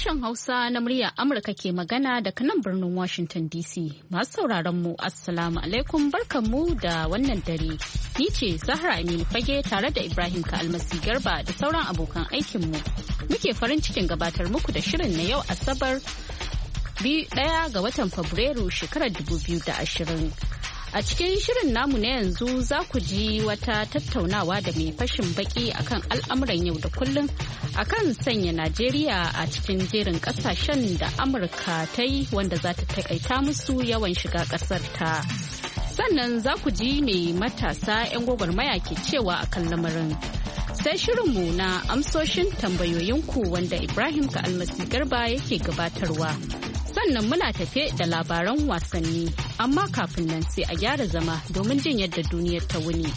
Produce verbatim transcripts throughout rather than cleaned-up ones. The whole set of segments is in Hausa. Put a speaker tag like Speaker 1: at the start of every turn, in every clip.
Speaker 1: Sashen Hausa na muryar Amurka ke magana daga nan birnin Washington D C. Masu sauraron mu Assalamu alaikum barkanmu da wannan dare. Ni ce Zahra Aminu Fage tare da Ibrahim Ka'almasi Garba da sauran abokan aikinmu. Muke farin cikin gabatar muku da shirin na yau Asabar ɗaya ga watan Fabrairu shekarar dubu biyu da ashirin. A cikin shirin namu na yanzu za ku ji wata tattaunawa da mai fashin baki akan al'amuran yau da kullum akan sanya Najeriya a cikin jerin kasashen da Amurka ta yi wanda za ta takaita musu yawan shiga kasar ta. Sannan za ku ji mai matasa 'yan gwagwarmaya ke cewa akan lamarin. Sai shirinmu na amsoshin tambayoyinku wanda Ibrahim Ka'almasi Garba yake gabatarwa. Sannan muna tafe da labaran wasanni, amma kafin nan sai a gyara zama domin jin yadda duniyar ta wuni.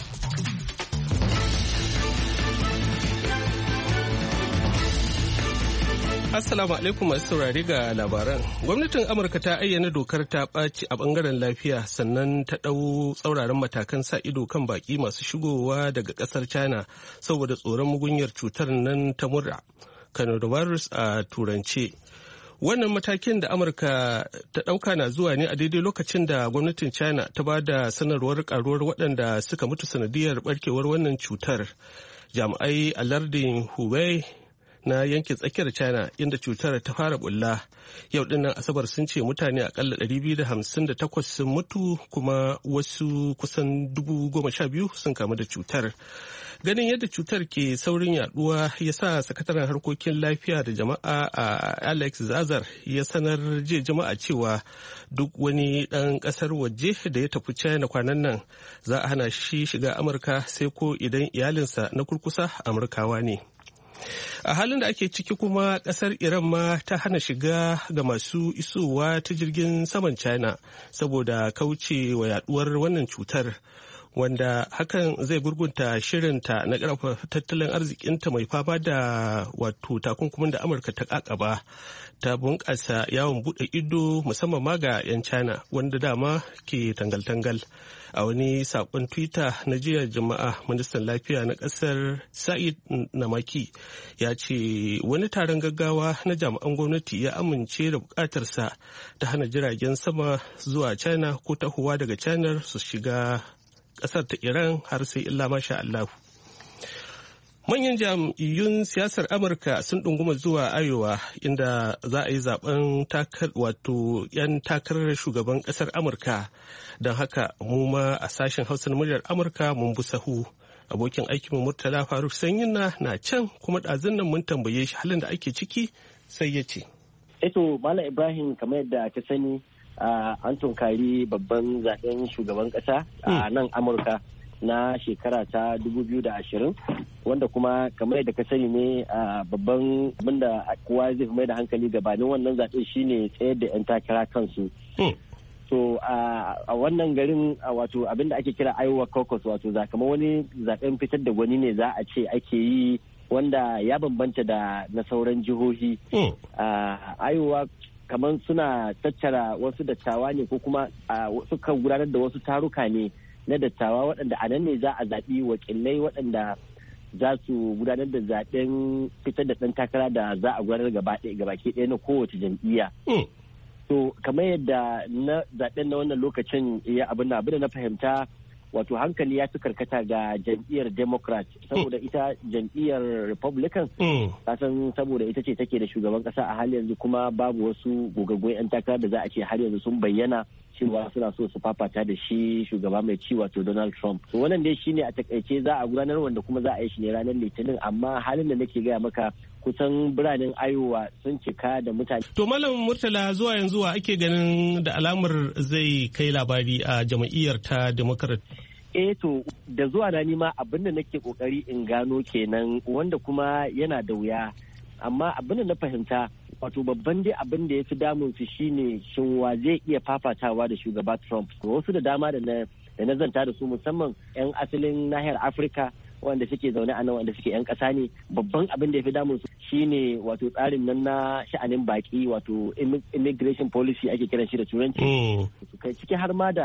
Speaker 2: Assalamu alaikum masu saurari ga labaran. Gwamnatin Amurka ta ayyana dokar ta ɓaci a ɓangaren lafiya sannan ta ɗau tsauraran matakan sa ido kan baƙi masu shigowa daga ƙasar China saboda tsoron mugunyar cutar nan ta mura, coronavirus a turance. Wannan matakin da Amurka ta ɗauka na zuwa ne a daidai lokacin da gwamnatin China ta ba da sanarwar karuwar waɗanda suka mutu sanadiyar barkewar wannan cutar. Jami'ai a lardin Hubei na yankin tsakiyar China inda cutar ta fara bulla. Yau dinnan Asabar sun ce mutane akalla ɗari biyu da hamsin da takwas sun mutu kuma wasu kusan dubu goma sha biyu sun kamu da cutar. Ganin yadda cutar ke saurin yaduwa ya sa sakataren harkokin lafiya da jama'a a Alex Azar ya sanar jiya jama'a cewa duk wani ɗan ƙasar waje da ya tafi China kwanan nan za a hana shi shiga Amurka sai ko idan iyalinsa na kurkusa Amurkawa ne. A halin da ake ciki kuma kasar Iran ma ta hana shiga ga masu isowa ta jirgin saman China saboda kauce wa yaduwar wannan cutar, wanda hakan zai gurgunta shirinta na ƙarfafa tattalin arzikinta mai fama da wato takunkumin da Amurka ta kakaba ta bunƙasa yawon buɗe ido musamman ma ga 'yan China wanda dama ke tangal-tangal. A wani saƙon Twitter na jiya jama'a, ministan lafiya na ƙasar Sa'id Namaki ya ce wani taron gaggawa na jami'an gwamnati ya amince da buƙatarsa ta hana jiragen sama zuwa China ko tahowa daga China su shiga ƙasar ta Iran har sai illa masha Allah. Manyan jam'iyyun siyasar Amurka sun ɗunguma zuwa Iowa inda za a yi zaben wato 'yan takarar shugaban ƙasar Amurka. Don haka mu ma a sashen Hausa na muryar Amurka mun bi sahu. Abokin aikinmu Murtala Faruk Sanyinna na can kuma ɗazun nan mun tambaye shi halin da ake ciki sai ya ce.
Speaker 3: Eto Malam Ibrahim kamar yadda ka sani an tunkari babban zaben shugaban ƙasa a nan Amurka na shekara ta dubu biyu da ashirin wanda kuma kamar yadda ka sani ne babban abinda kowa zai mai da hankali gabanin wannan zaɓe shine tsayar da 'yan takara kansu. So a wannan garin wato abinda ake kira Iowa caucus wato kamar wani zaɓen fitar da gwani ne za a ce ake yi wanda ya bambanta da na sauran jihohi. Iowa kamar suna tattara wasu dattawa ne ko kuma suka gudanar da wasu taruka ne na dattawa waɗanda a nan ne za a zaɓi wakilai waɗanda za su gudanar da zaɓen fitar da ɗan takara da za a gudanar gabaki ɗaya na kowace jam'iyya. To kamar yadda na zaɓen na wannan lokacin ya abin da na fahimta wato hankali ya fi karkata ga jam'iyyar Democrat saboda ita jam'iyyar Republican kasan saboda ita ce take da shugaban kasa a hali yanzu kuma babu wasu gogaggun 'yan takara da za a ce har yanzu sun bayyana cewa suna so su fafata da shi shugaba mai ci wato Donald Trump. To wannan dai shine a takaice za a gudanar wanda kuma za a yi shi ne ranar Litinin amma halin da nake gaya maka kusan biranen Iowa sun cika da mutane.
Speaker 2: To Malam Murtala zuwa yanzu wa ake ganin da alamar zai kai labari a jam'iyyar ta Democrat?
Speaker 3: Eh to da zuwa na nima abin da nake kokari in gano kenan wanda kuma yana da wuya amma abin da na fahimta wato babban dai abin da ya fi damun su shine shin wa zai iya fafatawa da shugaba Trump. Wasu da dama da na da na zanta da su musamman 'yan asalin nahiyar Afirka wanda suke zaune a nan wanda suke 'yan ƙasa ne babban abin da ya fi damun su shine wato tsarin nan na sha'anin baki wato immigration policy ake kiran shi da turanci. Kai ciki har ma da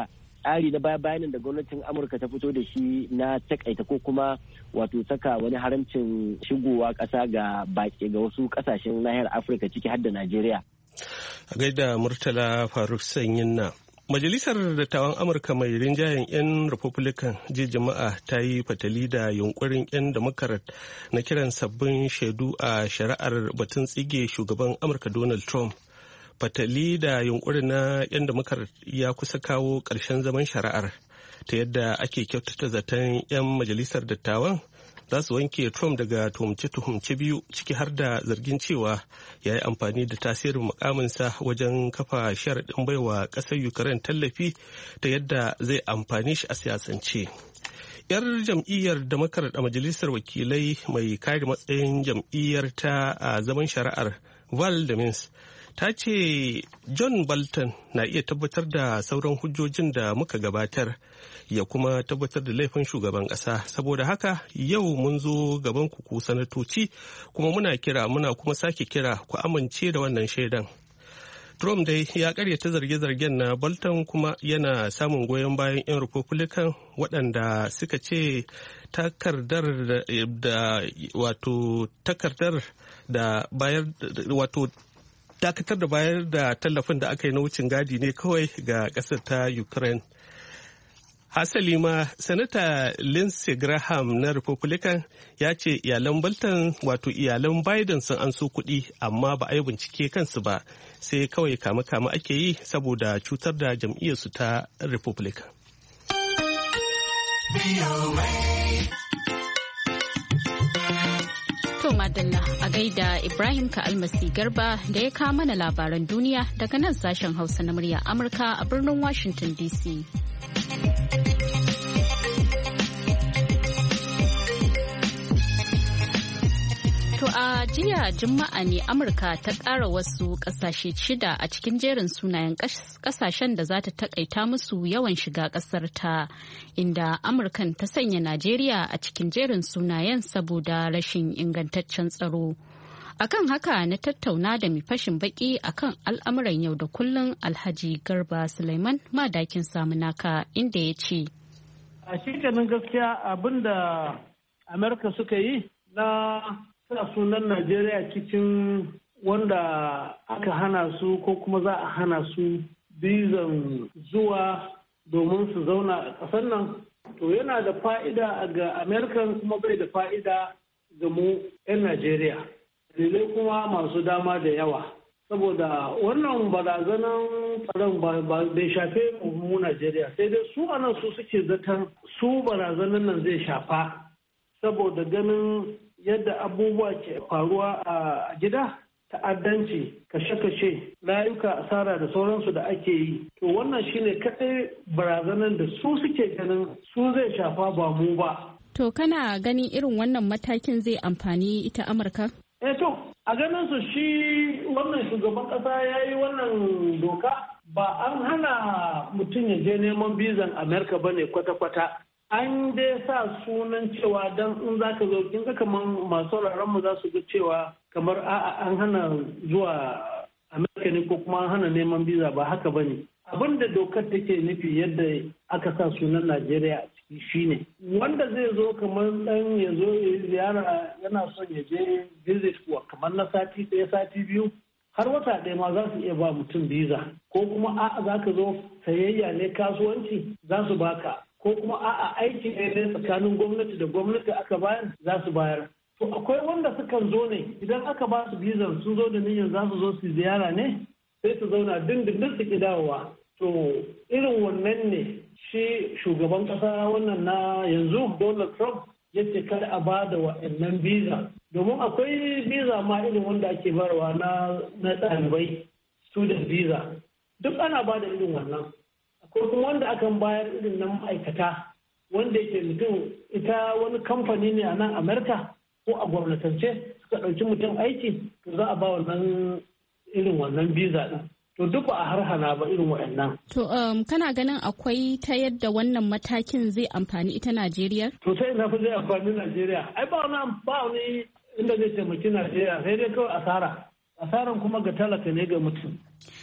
Speaker 3: tsari na baya bayanin da gwamnatin Amurka ta fito da shi na takaita ko kuma wato saka wani haramcin shigowa ƙasa ga baki ga wasu ƙasashen nahiyar Afirka ciki har da Najeriya.
Speaker 2: A gaida Murtala Faruk Sanyin na. Majalisar Dattawan Amurka mai rinjayen 'yan Republican jiya Juma'a ta yi fatali da yunkurin 'yan Democrat na kiran sabbin shaidu a shari'ar batun tsige shugaban Amurka Donald Trump. Fatali da yunkurin na 'yan Democrat ya kusa kawo ƙarshen zaman shari'ar ta yadda ake kyautata zaton 'yan majalisar dattawan za su wanke Trump daga tuhumce-tuhumce biyu ciki har da zargin cewa ya yi amfani da tasirin mukaminsa wajen kafa sharaɗin baiwa ƙasar Ukraine tallafi ta yadda zai amfani shi a siyasance. 'Yar jam'iyyar Democrat a majalisar wakilai mai kare matsayin jam'iyyar ta a zaman shari'ar Val Demings ta ce John Bolton na iya tabbatar da sauran hujjojin da muka gabatar ya kuma tabbatar da laifin shugaban ƙasa. Saboda haka yau mun zo gaban ku sanatoci kuma muna kira muna kuma sake kira ku amince da wannan shaidan. Trump dai ya karyata zarge-zargen na Bolton kuma yana samun goyon bayan 'yan Republican waɗanda suka ce takardar da wato takardar da bayar wato dakatar da bayar da tallafin da aka yi na wucin gadi ne kawai ga ƙasar ta Ukraine. Hasali ma, Sanata Lindsey Graham na Republican ya ce iyalan Bolton wato iyalan Biden sun an so kuɗi amma ba a yi bincike kansu ba sai kawai kame-kame ake yi saboda cutar da jam'iyyarsu ta Republican.
Speaker 1: To Madalla a gaida Ibrahim Ka'almasi Garba da ya kawo mana labaran duniya daga nan sashen Hausa na murya Amurka a birnin Washington D C. To a jiya Juma'a ne Amurka ta ƙara wasu ƙasashe shida a cikin jerin sunayen ƙasashen da za ta taƙaita musu yawan shiga ƙasar ta, inda Amurkan ta sanya Najeriya a cikin jerin sunayen saboda rashin ingantaccen tsaro. Akan haka na tattauna da mai fashin baki akan al'amuran yau da kullun Alhaji Garba Suleiman Madakin Samunaka inda ya ce.
Speaker 4: A shekanin gaskiya abin da Amurka suka yi na sa sunan Najeriya cikin wanda aka hana su ko kuma za a hana su bizan zuwa domin su zauna a ƙasar nan, to yana da fa'ida ga Amerikan kuma bai da fa'ida ga mu 'yan Najeriya. Dalilai kuma masu dama da yawa. Saboda wannan barazanan tsaron bai shafe mu Najeriya, sai dai su anan su suke zaton su barazanan nan zai shafa saboda ganin yadda abubuwa ke faruwa a gida, ta'addanci, kashe-kashe, layuka, asara da sauransu da ake yi. To wannan shine kaɗai barazanar da su suke ganin su zai shafa ba mu ba.
Speaker 1: To kana ganin irin wannan matakin zai amfani ita Amurka?
Speaker 4: Eh to, a ganin su shi wannan shugaban ƙasa ya yi wannan doka ba an hana mutum ya je neman bizan Amurka ba ne kwata-kwata. An dai sa sunan cewa don in za ka zo kin ga kamar masu mu za su ga cewa kamar a'a an hana zuwa Amerika ne ko kuma an hana neman biza ba haka ba ne. Abin da dokar take nufi yadda aka sa sunan Najeriya a ciki shine wanda zai zo kamar dan ya zo ziyara yana son ya je visit kuwa kamar na sati ɗaya sati biyu har wata ɗaya ma za su iya ba mutum biza ko kuma a'a za ka zo sayayya ne kasuwanci za su baka. Ko kuma a'a aiki ne tsakanin gwamnati da gwamnati aka bayar za su bayar. To akwai wanda sukan zo ne idan aka ba su bizan sun zo da niyyar za su zo su ziyara ne sai su zauna dindindin su ki dawowa. To irin wannan ne shi shugaban kasa wannan na yanzu Donald Trump ya ce kada a ba da wa'annan biza. Domin akwai biza ma irin wanda ake barwa na ɗalibai student visa. Duk ana ba da irin wannan. Ko kuma wanda akan bayar irin nan ma'aikata wanda yake mutum ita wani kamfani ne a nan Amerika ko a gwamnatance suka ɗauki mutum aiki to za a ba wannan irin wannan biza ɗin. To duk ba a harhana ba irin waɗannan.
Speaker 1: To um, kana ganin akwai ta yadda wannan matakin zai amfani ita Najeriya?
Speaker 4: To sai ina fi zai amfani Najeriya. Ai ba wani ba wani inda zai taimaki Najeriya sai dai kawai asara. Asaran kuma ga talaka ne ga mutum.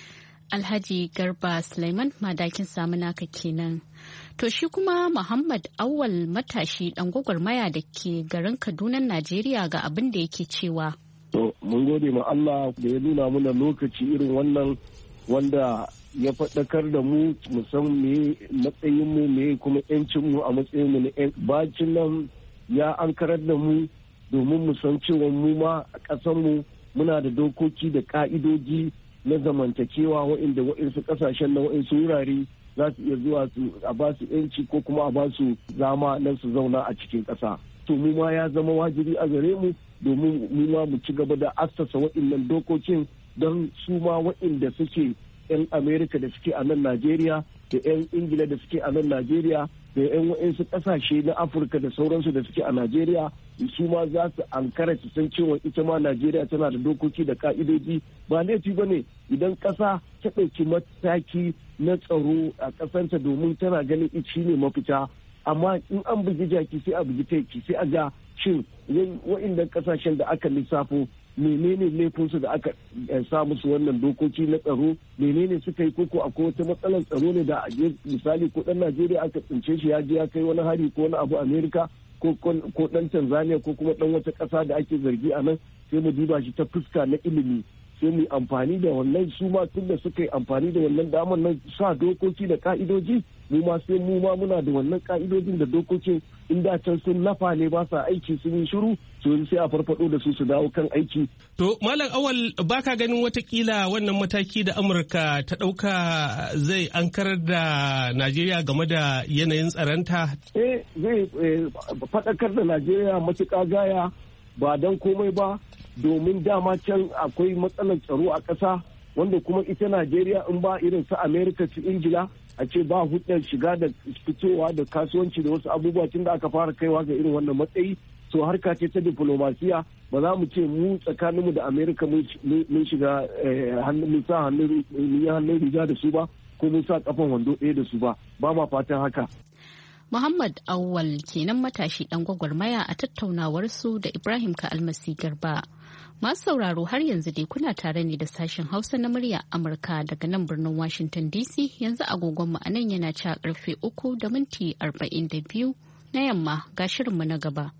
Speaker 1: Alhaji Garba Sulaiman Madakin Samunaka kenan. To shi kuma Muhammad Awal matashi dan gwagwarmaya da ke garin Kaduna Najeriya ga abin da yake cewa.
Speaker 5: To mun gode ma Allah da ya nuna mana lokaci irin wannan wanda ya faɗakar da mu musan me matsayin mu me kuma yancin mu a matsayin mu na bacin nan ya ankarar da mu domin mu san cewa mu ma a ƙasar mu muna da dokoki da ka'idoji na zamantakewa waɗanda waɗansu ƙasashen na waɗansu wurare za su iya zuwa su a ba su yanci ko kuma a ba su zama na su zauna a cikin ƙasa. To mu ma ya zama wajibi a gare mu domin mu ma mu ci gaba da assasa waɗannan dokokin don su ma waɗanda suke 'yan Amerika da suke a nan Najeriya da 'yan Ingila da suke a nan Najeriya da 'yan waɗansu ƙasashe na Afirka da sauransu da suke a Najeriya su ma za su ankara su san cewa ita ma Najeriya tana da dokoki da ka'idoji ba laifi ba ne idan ƙasa ta ɗauki mataki na tsaro a ƙasanta domin tana ganin ita ne mafita amma in an bugi jaki sai a bugi taiki sai a ga shin waɗannan ƙasashen da aka lissafo menene laifinsu da aka sa musu wannan dokoki na tsaro menene suka yi koko akwai wata matsalar tsaro ne da misali ko ɗan Najeriya aka tsince shi ya je ya kai wani hari ko wani abu Amerika ko ɗan Tanzania ko kuma ɗan wata ƙasa da ake zargi a nan sai mu duba shi ta fuska na ilimi sai mu amfani da wannan su ma tun da suka yi amfani da wannan damar nan sa dokoki da ka'idoji mu ma sai mu ma muna da wannan ka'idojin da dokokin in da can sun lafa ne ba sa aiki sun yi shiru to sai a farfado da su su dawo kan aiki.
Speaker 2: To Malam Awal baka ganin watakila wannan mataki da Amurka ta ɗauka zai ankarar da Najeriya game da yanayin tsaronta?
Speaker 5: Eh zai faɗakar da Najeriya matuƙa gaya ba don komai ba domin dama can akwai matsalar tsaro a ƙasa wanda kuma ita Najeriya in ba irin su Amerika su Ingila a ce ba hudar shiga da fitowa da kasuwanci da wasu abubuwa tun da aka fara kaiwa ga irin wannan matsayi so harka ce ta diplomasiya ba za mu ce mu tsakaninmu da Amerika mun shiga mun sa hannun riga da su ba ko mun sa kafan wando ɗaya da su ba ba ma fatan haka.
Speaker 1: Muhammad Awwal kenan matashi dan gwagwarmaya a tattaunawar su da Ibrahim Ka'almasi Garba. Masu sauraro har yanzu dai kuna tare ne da sashen Hausa na murya Amurka daga nan birnin Washington D C yanzu agogon mu anan yana ci a karfe uku da minti arba'in da biyu na yamma ga shirinmu na gaba.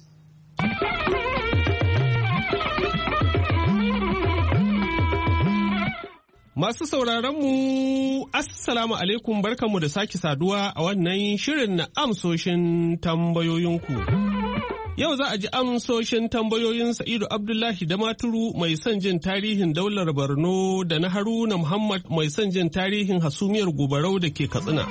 Speaker 2: Masu sauraron mu Assalamu alaikum barkanmu da sake saduwa a wannan shirin na amsoshin tambayoyinku. Yau za a ji amsoshin tambayoyin Sa'idu Abdullahi da Maturu mai son jin tarihin daular Borno da na Haruna Muhammad mai son jin tarihin hasumiyar Gobarau da ke Katsina.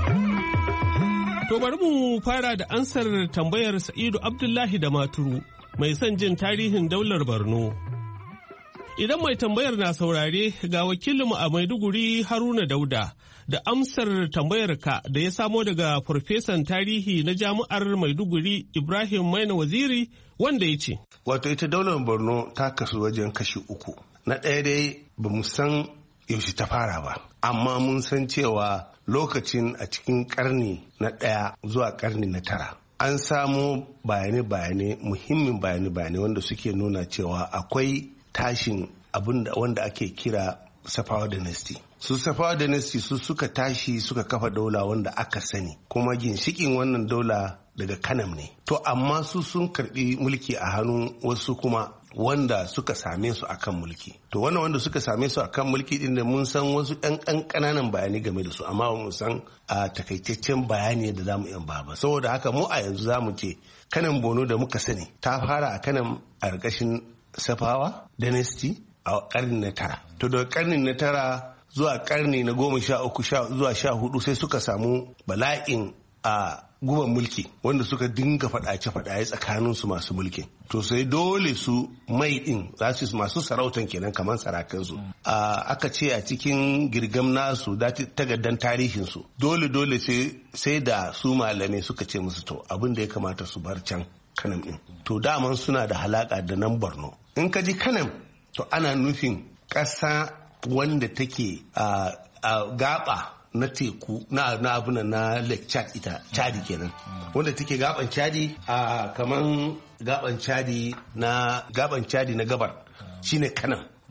Speaker 2: To bari mu fara da ansar tambayar Sa'idu Abdullahi da Maturu mai son jin tarihin daular Borno. Idan mai tambayar na saurare ga wakilinmu a Maiduguri Haruna Dauda da amsar tambayarka da ya samo daga farfesan tarihi na jami'ar Maiduguri Ibrahim Maina Waziri wanda ya ce.
Speaker 6: Wato ita daular Borno ta kasu wajen kashi uku. Na ɗaya dai ba mu san yaushe ta fara ba, amma mun san cewa lokacin a cikin ƙarni na ɗaya zuwa ƙarni na tara. An samo bayane-bayane muhimmin bayane-bayane wanda suke nuna cewa akwai tashin abin wanda ake kira Safawa Dynasty. Su Safawa Dynasty su suka tashi suka kafa daula wanda aka sani kuma ginshikin wannan daula daga Kanam ne. To amma su sun karbi mulki a hannun wasu kuma wanda suka same su akan mulki. To wannan wanda suka same su akan mulki din da mun san wasu ɗan ƙanƙananan bayani game da su amma mun san a takaitaccen bayani da zamu iya ba. Saboda haka mu a yanzu zamu ce Kanam Bono da muka sani ta fara a Kanam a ƙarƙashin Safawa Dynasty a karni na tara. To daga karni na tara zuwa karni na goma sha uku zuwa sha hudu sai suka samu bala'in a guban mulki wanda suka dinga faɗace-faɗace tsakanin su masu mulkin. To sai dole su mai din za su masu sarautan kenan kamar sarakan su. Aka ce a cikin girgam nasu da tagaddan tarihin su dole dole sai da su malamai suka ce musu to abin da ya kamata su bar can Kanam din. To daman suna da halaka da nan Borno. In ka ji Kanam to ana nufin ƙasa wanda take a gaba na teku na abuna na Lake Chad ita Chadi kenan wanda take gaban Chadi a kaman gaban Chadi na gaban Chadi na gabar shine Kanam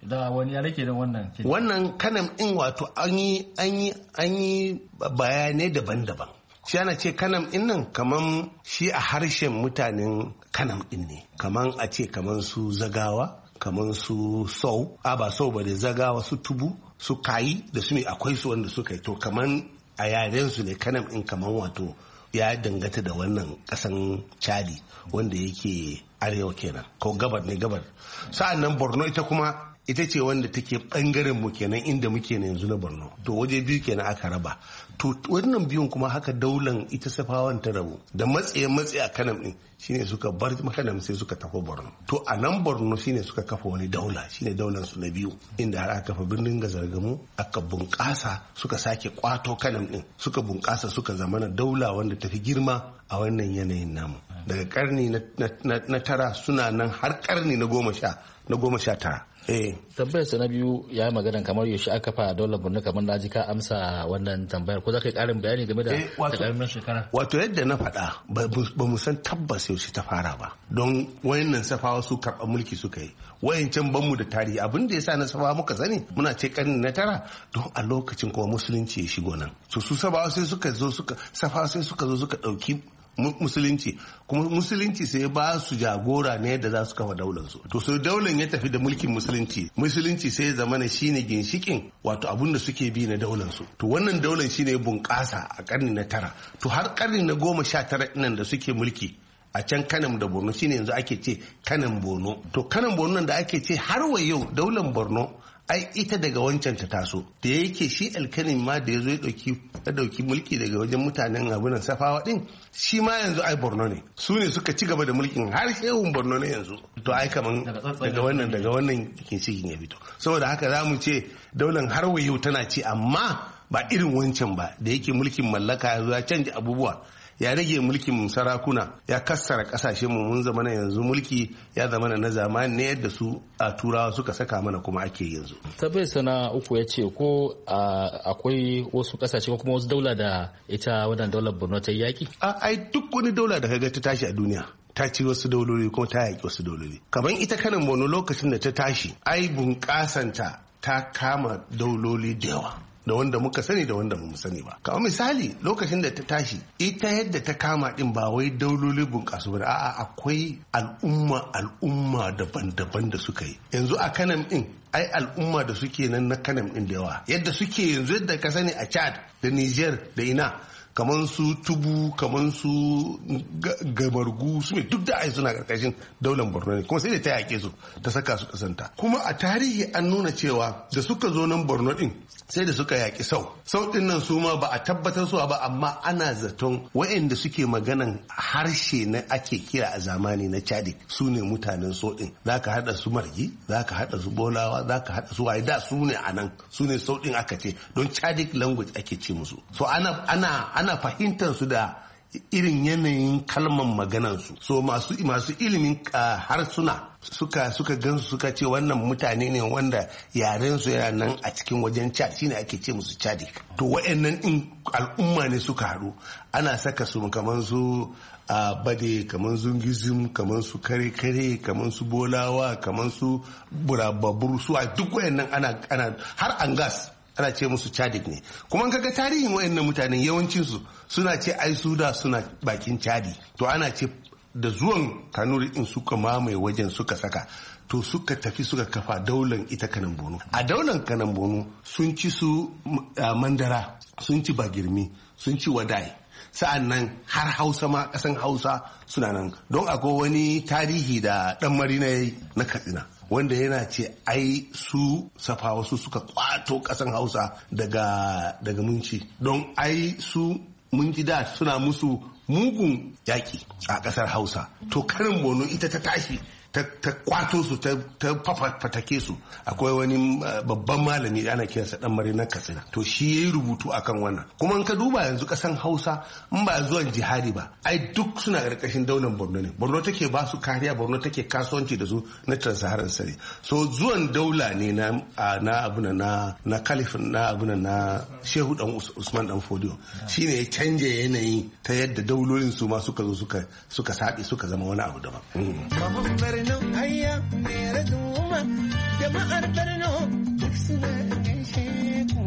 Speaker 7: da wani ya rake da wannan
Speaker 6: wannan kanam din wato an yi an yi an yi bayanai daban-daban. Shi ana ce kanam din nan kaman shi a harshen mutanen kanam din ne, kaman a ce kaman su zagawa, kaman su sau, a ba sau ba da zagawa, su tubu, su kayi da su ne akwai su wanda suka yi to kaman a yaren su ne kanam din kaman wato ya dangata da wannan kasan Chadi wanda yake arewa kenan ko gabar ne gabar. Sa'an nan Borno ita kuma ita ce wanda take bangaren mu kenan inda muke na yanzu na Borno. To waje biyu kenan aka raba. To wannan biyun kuma haka daular ita Safawan ta rabu da matsaye matsaye a kanam din shine suka bar kanam sai suka tafi Borno. To a nan Borno shine suka kafa wani daula shine daular su na biyu inda har aka kafa birnin Gazargamu aka bunƙasa suka sake kwato kanam din suka bunƙasa suka zamana daula wanda tafi girma a wannan yanayin namu. Daga karni na tara suna nan har karni na goma sha na goma sha tara. Eh.
Speaker 7: Tambayar sa na biyu ya yi magana kamar yaushe aka fa daular Borno kamar na ji ka amsa wannan tambayar ko za ka yi ƙarin bayani game da takamaiman shekara?
Speaker 6: Wato yadda na faɗa ba mu san tabbas yaushe ta fara ba don wayannan Safawa su karɓa mulki suka yi wayancan banmu da tarihi abin da ya sa na Safawa muka sani muna ce karni na tara don a lokacin kuma musulunci ya shigo nan so su Safawa sai suka zo suka Safawa sai suka zo suka ɗauki musulunci kuma musulunci sai ba su jagora ne da za su kafa daular su to sai daular ya tafi da mulkin musulunci musulunci sai ya zama ne shine ginshikin wato abun da suke bi na daular su to wannan daular shine ya bunƙasa a karni na tara to har karni na goma sha tara nan da suke mulki a can Kanam da Borno shine yanzu ake ce Kanam Borno to Kanam Borno da ake ce har wa yau daular Borno ai ita daga wancan ta taso da yake shi alkanin ma da ya zo ya dauki mulki daga wajen mutanen abunan Safawa din shi ma yanzu ai Borno ne su ne suka ci gaba da mulkin har shehun Borno ne yanzu to ai kaman daga wannan daga wannan kinshikin ya fito saboda haka za mu ce daular har wayo tana ci amma ba irin wancan ba da yake mulkin mallaka ya zo ya canja abubuwa ya rage mulkin sarakuna ya kassara kasashen mu mun zama yanzu mulki ya zama na zamani ne yadda su a turawa suka saka mana kuma ake yanzu.
Speaker 7: Tabbai sana uku ya ce ko akwai wasu kasashe ko kuma wasu daula da ita wannan daular Borno ta yaki?
Speaker 6: Ai duk wani daula da kaga ta tashi a duniya ta ci wasu dauloli kuma ta yaki wasu dauloli. Kamar ita Kanan Borno lokacin da ta tashi ai bunƙasanta ta kama dauloli da yawa. Da wanda muka sani da wanda mu sani ba. Kamar misali lokacin da ta tashi ita yadda ta kama din ba wai dauloli bunƙasu ba a'a akwai al'umma al'umma daban-daban da suka yi. Yanzu a Kanam din ai al'umma da suke nan na Kanam din da yawa yadda suke yanzu yadda ka sani a Chad da Niger da ina kamar su tubu kamar su gamargu su ne duk da ai suna karkashin daular Borno ne kuma sai da ta yake su ta saka su kasanta kuma a tarihi an nuna cewa da suka zo nan Borno din sai da suka yaki sau sau din nan su ma ba a tabbatar su ba amma ana zaton waɗanda suke maganan harshe na ake kira a zamani na Chadi su ne mutanen sau din zaka hada su margi zaka hada su bolawa zaka hada su waye da su ne anan su ne sau din aka ce don Chadic language ake ce musu so ana ana ana fahimtar su da irin yanayin kalman maganansu so masu masu ilimin harsuna suka suka gansu suka ce wannan mutane ne wanda yaren su yana nan a cikin wajen Chad shine ake ce musu Chadic to wayannan in al'umma ne suka haɗu ana saka su kamar su a bade kamar zungizim kamar su kare kare kamar su bolawa kamar su burababur su a duk wayannan ana ana har angas ana ce musu Chadic ne kuma kaga tarihin wayannan mutanen yawancin su suna ce ai su da suna bakin Chadi to ana ce da zuwan Kanuri din suka mamaye wajen suka saka to suka tafi suka kafa daular ita Kanan Bono a daular Kanan Bono sun ci su mandara sun ci bagirmi sun ci wadai sa'an nan har Hausa ma kasan Hausa suna nan don akwai wani tarihi da dan marina yayi na Katsina wanda yana ce ai su Safawa su suka kwato kasan Hausa daga daga munci don ai su munci da suna musu mugun yaki a kasar Hausa to Kanan Bono ita ta tashi ta kwato su ta fatake su akwai wani babban malami da ana kiransa dan mare na Katsina to shi yayi rubutu akan wannan kuma in ka duba yanzu kasan Hausa in ba zuwan jihadi ba ai duk suna karkashin daular Borno ne Borno take ba su kariya Borno take kasuwanci da su na Trans-Saharan Sare so zuwan daula ne na na abuna na na kalifin na abuna na Shehu dan Usman dan Fodio shine ya canje yanayi ta yadda daulolin su ma suka zo suka suka sabe suka zama wani abu daban
Speaker 8: Borno ayya mai duma jama'ar Borno duk suna gaishe ku.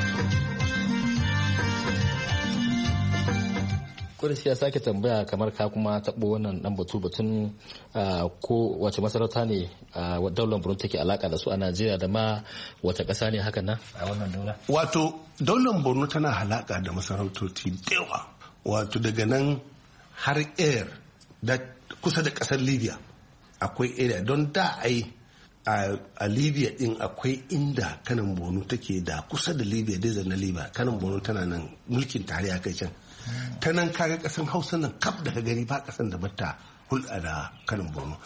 Speaker 7: Kudus ya sake tambaya kamar ka kuma taɓo wannan ɗan batu batun ko wace masarauta ne daular Borno take alaka da su a Najeriya da ma wace ƙasa ne hakan nan a wannan daula.
Speaker 6: Wato daular Borno tana halaka da masarautoci da yawa. Wato daga nan har air da kusa da ƙasar Libya akwai area don da ai a Libya din akwai inda kanan Borno take da kusa da Libya da na Libya kanan Borno tana nan mulkin tarayya kai can. Ta nan kaga kasan Hausa nan kaf da gani ba kasan da bata hulɗa da kanin Borno.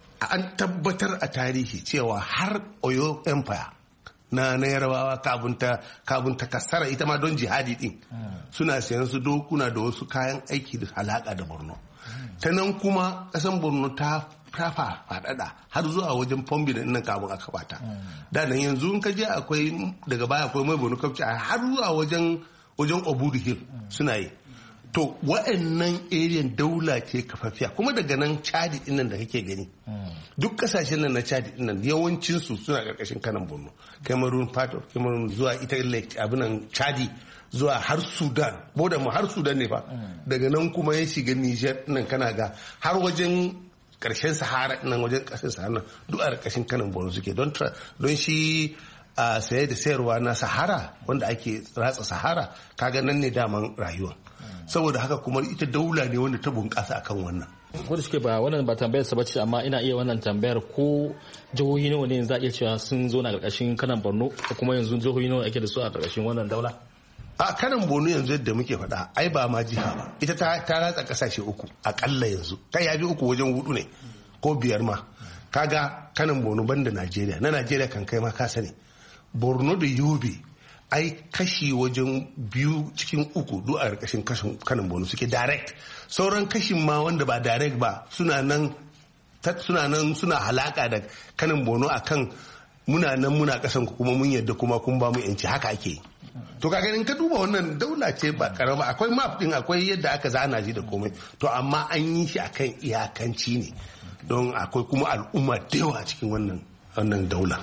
Speaker 6: An tabbatar a tarihi cewa har Oyo Empire na na Yarabawa kabun ta kasara ita ma don jihadi din suna sayan su dokuna da wasu kayan aiki da halaka da Borno. Ta nan kuma kasan Borno ta kafa faɗaɗa har zuwa wajen Pombi da nan kabun aka bata. Da nan yanzu in ka je akwai daga baya akwai mai Borno kafci har zuwa wajen wajen Obudu Hill suna yi. To wa'annan ariyan daula ce kafafiya kuma daga nan Chadi dinnan da kake gani duk kasashen nan na Chadi dinnan yawancin su suna karkashin kanan Borno. Cameroon part of Cameroon zuwa ita abinan Chadi zuwa har Sudan boda mu har Sudan ne fa daga nan kuma ya shiga Niger nan kana ga har wajen karshen Sahara nan wajen kasar Sahara duk a karkashin kanan Borno suke don don shi a saye da sayarwa na Sahara wanda ake ratsa Sahara kaga nan ne daman rayuwa. Saboda haka kuma ita daula ne wanda ta bunƙasa akan wannan.
Speaker 7: Ko da suke ba wannan ba tambayar sa bace amma ina iya wannan tambayar ko jihohi nawa ne za a iya cewa sun zo na ƙarƙashin kanan Borno ko kuma yanzu jihohi nawa ake da su a ƙarƙashin wannan daula?
Speaker 6: A kanan Borno yanzu yadda muke faɗa ai ba ma jiha ba ita ta ta ratsa ƙasashe uku akalla yanzu kai ya bi uku wajen hudu ne ko biyar ma kaga kanan Borno banda Najeriya na Najeriya kan kai ma ka sani Borno da Yobe ai kashi wajen biyu cikin uku duk a ƙarƙashin kashin kanin Borno suke direct sauran kashin ma wanda ba direct ba suna nan suna nan suna halaka da kanin Borno akan muna nan muna kasan ku kuma mun yadda kuma kun ba mu yanci haka ake to ka ganin ka duba wannan daula ce ba karama akwai map din akwai yadda aka zana shi da komai to amma an yi shi akan iyakanci ne don akwai kuma al'umma da yawa cikin wannan wannan daula.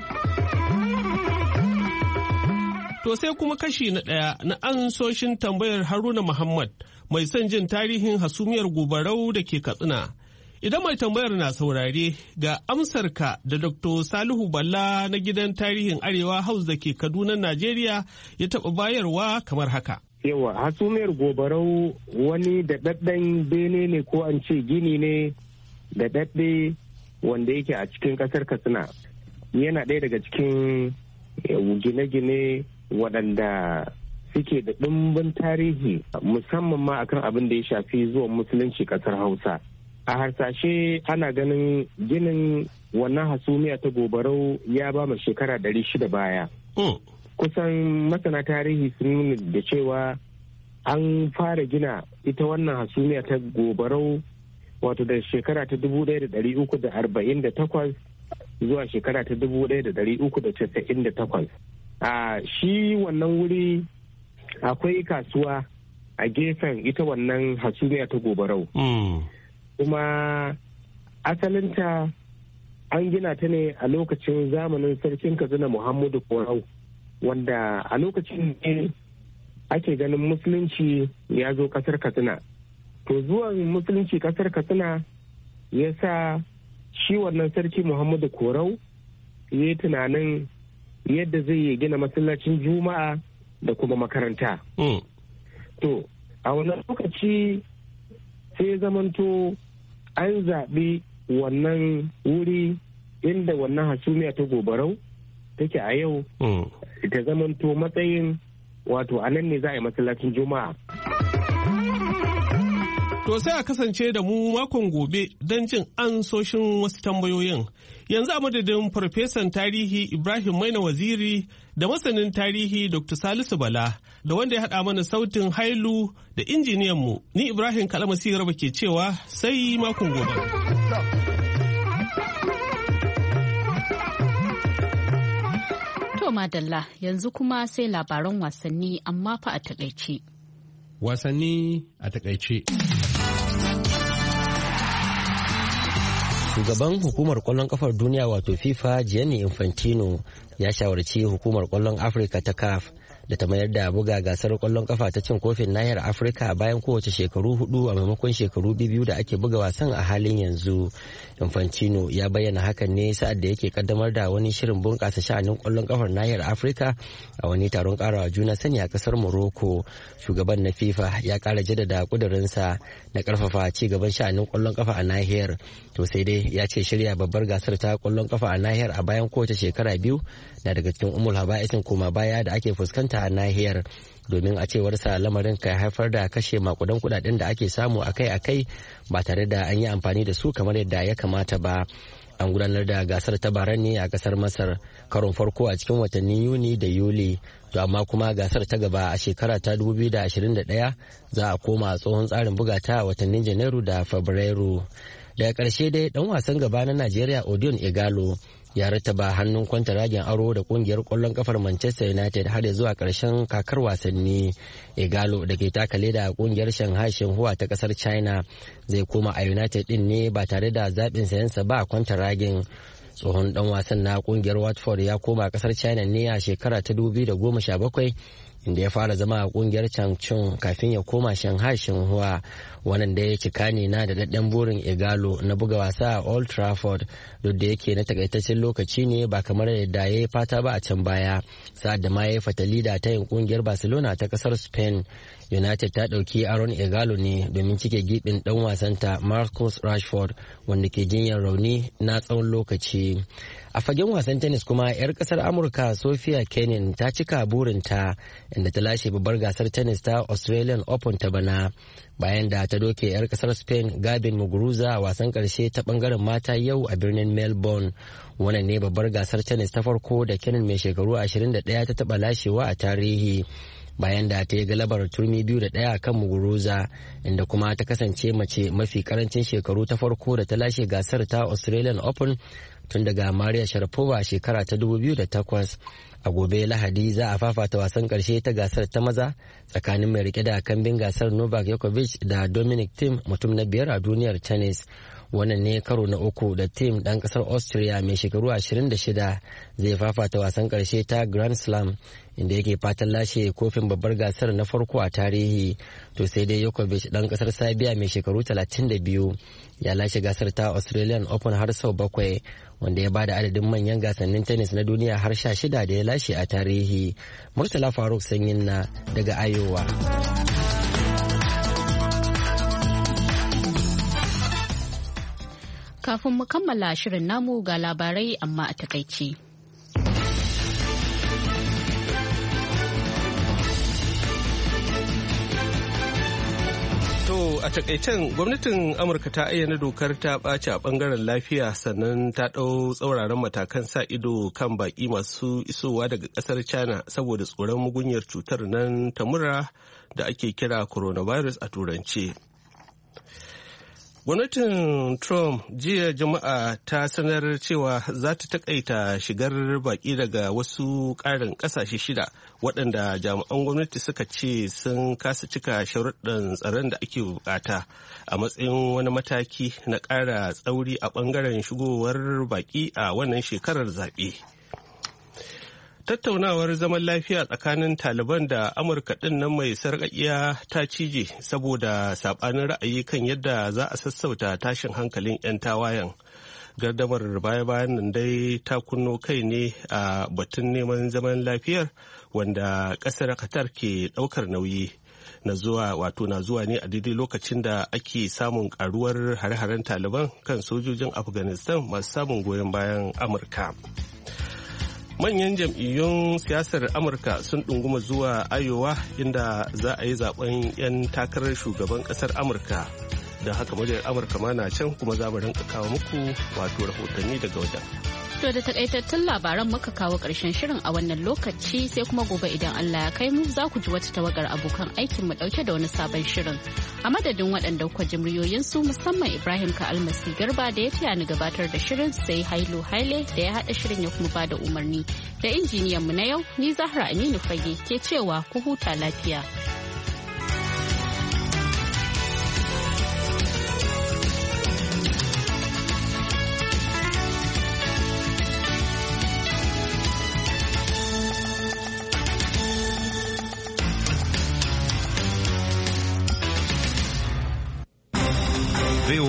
Speaker 2: To sai kuma kashi na ɗaya na ansoshin tambayar Haruna Muhammad mai son jin tarihin hasumiyar gobarau da ke Katsina. Idan mai tambayar na saurare ga amsarka da Doktor Salihu Balla na gidan tarihin Arewa House da ke Kaduna, Najeriya ya taɓa bayarwa kamar haka.
Speaker 9: Yawa hasumiyar gobarau wani daɗaɗɗen bene ne ko an ce gini ne daɗaɗɗe wanda yake a cikin ƙasar Katsina. Yana ɗaya daga cikin gine-gine waɗanda suke da ɗumbin tarihi musamman ma akan abin da ya shafi zuwan musulunci ƙasar Hausa. A harsashe ana ganin ginin wannan hasumiya ta gobarau ya ba mu shekara ɗari shida baya. Kusan masana tarihi sun nuna da cewa an fara gina ita wannan hasumiya ta gobarau wato da shekara ta dubu ɗaya da ɗari uku da arba'in da takwas zuwa shekara ta dubu ɗaya da ɗari uku da casa'in da takwas. A shi wannan wuri akwai kasuwa a gefen ita wannan hasumiya ta gobarau. Kuma asalinta an gina ta ne a lokacin zamanin sarkin Katsina Muhammadu Korau wanda a lokacin ne ake ganin musulunci ya zo kasar Katsina. To zuwan musulunci kasar Katsina ya sa shi wannan sarki Muhammadu Korau ya yi tunanin yadda zai yi gina masallacin juma'a da kuma makaranta. Mm. To, a wannan lokaci sai zamanto an zaɓi wannan wuri inda wannan hasumiya ta gobarau take a yau mm. ta zamanto matsayin wato a nan ne za a yi masallacin juma'a.
Speaker 2: To sai a kasance da mu makon gobe don jin ansoshin wasu tambayoyin. Yanzu a madadin Farfesan Tarihi Ibrahim Maina Waziri da masanin tarihi Doktor Salisu Bala da wanda ya haɗa mana sautin Hailu da injiniyanmu ni Ibrahim Kalamasi Garba ke cewa sai makon gobe.
Speaker 1: To madalla yanzu kuma sai labaran wasanni amma fa a takaice.
Speaker 10: Wasanni a takaice. Shugaban hukumar kwallon kafar duniya wato FIFA Gianni Infantino ya shawarci hukumar kwallon Afirka ta C A F da ta mayar da buga gasar kwallon kafa ta cin kofin nahiyar Afirka bayan kowace shekaru hudu a maimakon shekaru biyu da ake buga wasan a halin yanzu. Infantino ya bayyana hakan ne sa'ad da yake kaddamar da wani shirin bunƙasa sha'anin kwallon kafar nahiyar Afirka a wani taron karawa juna sani a kasar Morocco. Shugaban na FIFA ya kara jaddada kudurinsa na karfafa ci gaban sha'anin kwallon kafa a nahiyar. To sai dai ya ce shirya babbar gasar ta kwallon kafa a nahiyar a bayan kowace shekara biyu na daga cikin umul haba'isin koma baya da ake fuskanta a nahiyar, domin a cewarsa lamarin ka haifar da kashe makudan kudaden da ake samu akai-akai ba tare da an yi amfani da su kamar yadda ya kamata ba. An gudanar da gasar ta bara ne a kasar Masar karon farko a cikin watannin Yuni da Yuli, to amma kuma gasar ta gaba a shekara ta dubu biyu da ashirin da ɗaya za a koma tsohon tsarin bugata a watannin Janairu da Fabrairu. Daga ƙarshe dai dan wasan gaba na Najeriya Odion Igalo ya rataba hannun kwantaragen aro da kungiyar kwallon kafar Manchester United har zuwa karshen kakar wasanni. Igalo da ke taka leda a kungiyar Shanghai Shenhua ta kasar China zai koma a United din ne ba tare da zaɓin sayansa ba a kwantaragen. Tsohon dan wasan na kungiyar Watford ya koma kasar China ne a shekara ta dubu biyu da goma sha bakwai inda ya fara zama a kungiyar Changchun kafin ya koma Shanghai Shenhua. Wannan da ya cika ne na da daddan burin Igalo na buga wasa a Old Trafford, duk da yake na takaitaccen lokaci ne ba kamar yadda ya yi fata ba a can baya. Sa'ad da ma ya yi fatali da ta yin kungiyar Barcelona ta kasar Spain, United ta dauki Aaron Igalo ne domin cike gibin dan wasanta Marcus Rashford wanda ke jinyar rauni na tsawon lokaci. A fagen wasan tennis kuma 'yar kasar Amurka Sophia Kenin ta cika burinta inda ta lashe babbar gasar tennis ta Australian Open ta bana bayan da ta doke 'yar kasar Spain Gabin Muguruza a wasan karshe ta bangaren mata yau a birnin Melbourne. Wannan ne babbar gasar tennis ta farko da Kenin mai shekaru ashirin da ɗaya ta taba lashewa a tarihi, bayan da ta yi galabar turmi biyu da ɗaya kan Muguruza, inda kuma ta kasance mace mafi karancin shekaru ta farko da ta lashe gasar ta Australian Open tun daga Maria Sharapova shekara ta dubu biyu da takwas. A gobe Lahadi za a fafata wasan karshe ta gasar ta maza tsakanin mai rike da kambin gasar Novak Djokovic da Dominic Thiem, mutum na biyar a duniyar tennis. Wannan ne karo na uku da Thiem dan kasar Austria mai shekaru ashirin da shida zai fafata wasan karshe ta Grand Slam, inda yake fatan lashe kofin babbar gasar na farko a tarihi. To sai dai Djokovic dan kasar Serbia mai shekaru talatin da biyu ya lashe gasar ta Australian Open har sau bakwai, wanda ya bada adadin manyan gasannin tennis na duniya har sha shida da ya lashe a tarihi. Murtala Faruk Sanyin na daga Iowa.
Speaker 1: Kafin mu kammala shirin namu ga labarai amma a takaice.
Speaker 2: To a takaicen gwamnatin Amurka ta ayyana dokar ta ɓaci a ɓangaren lafiya, sannan ta ɗau tsauraran matakan sa ido kan baƙi masu isowa daga ƙasar China saboda tsoron mugunyar cutar nan ta mura da ake kira coronavirus a turance. Gwamnatin Trump jiya Juma'a ta sanar cewa za ta takaita shigar baki daga wasu ƙarin ƙasashe shida waɗanda jami'an gwamnati suka ce sun kasa cika sharuɗan tsaron da ake bukata a matsayin wani mataki na ƙara tsauri a ɓangaren shigowar baki a wannan shekarar zaɓe. Tattaunawar zaman lafiya tsakanin Taliban da Amurka ɗin nan mai sarƙaƙiya ta cije saboda saɓanin ra'ayi kan yadda za a sassauta tashin hankalin 'yan tawayen. Gardamar baya-bayan nan dai ta kunno kai ne a batun neman zaman lafiyar wanda ƙasar Qatar ke ɗaukar nauyi. Na zuwa wato na zuwa ne a daidai lokacin da ake samun ƙaruwar hare-haren Taliban kan sojojin Afghanistan masu samun goyon bayan Amurka. Manyan jam'iyyun siyasar Amurka sun ɗunguma zuwa Iowa inda za a yi zaben 'yan takarar shugaban ƙasar Amurka. Don haka muryar Amurka ma na can kuma za mu rinka kawo muku wato rahotanni daga wajen.
Speaker 1: To da takaitattun labaran muka kawo ƙarshen shirin a wannan lokaci, sai kuma gobe idan Allah ya kai mu za ku ji wata tawagar abokan aikin mu ɗauke da wani sabon shirin. A madadin waɗanda kuka ji muryoyinsu musamman Ibrahim ka almasi garba da ya fiya ni gabatar da shirin, sai Hailu Haile da ya haɗa shirin ya kuma bada umarni. Da injiniyan mu na yau ni Zahra Aminu Fage ke cewa ku huta lafiya.